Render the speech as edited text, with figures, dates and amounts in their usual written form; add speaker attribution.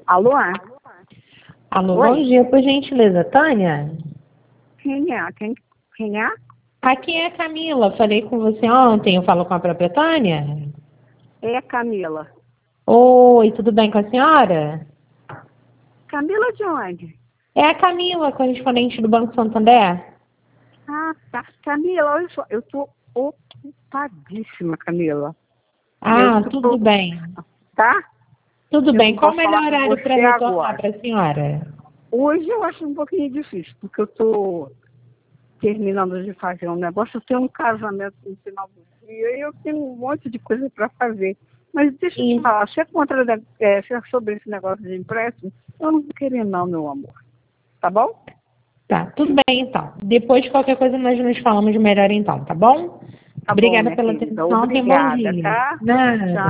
Speaker 1: Alô?
Speaker 2: Alô,
Speaker 1: Oi?
Speaker 2: bom dia, por gentileza, Tânia?
Speaker 1: Quem é? Quem é?
Speaker 2: Aqui é a Camila, falei com você ontem, eu falo com a própria Tânia?
Speaker 1: É Camila.
Speaker 2: Oi, tudo bem com a senhora?
Speaker 1: Camila de onde?
Speaker 2: É a Camila, correspondente do Banco Santander?
Speaker 1: Ah, tá. Camila, olha só, eu tô ocupadíssima, Camila.
Speaker 2: Ah, tudo bem.
Speaker 1: Tá?
Speaker 2: Tudo
Speaker 1: Eu
Speaker 2: bem.
Speaker 1: não
Speaker 2: Qual o
Speaker 1: posso
Speaker 2: melhor
Speaker 1: falar com
Speaker 2: horário para
Speaker 1: você
Speaker 2: retornar
Speaker 1: agora.
Speaker 2: para a senhora?
Speaker 1: Hoje eu acho um pouquinho difícil, porque eu tô terminando de fazer um negócio. Eu tenho um casamento no final do dia e eu tenho um monte de coisa para fazer. Mas deixa eu te falar, se é sobre esse negócio de empréstimo, eu não vou querer não, meu amor. Tá bom?
Speaker 2: Tá, tudo bem então. Depois, qualquer coisa, nós nos falamos melhor então, tá bom?
Speaker 1: Tá bom,
Speaker 2: Obrigada
Speaker 1: minha
Speaker 2: pela
Speaker 1: querida.
Speaker 2: atenção, tenha um bom
Speaker 1: Obrigada,
Speaker 2: dia.
Speaker 1: tá?
Speaker 2: Nada.
Speaker 1: Tchau.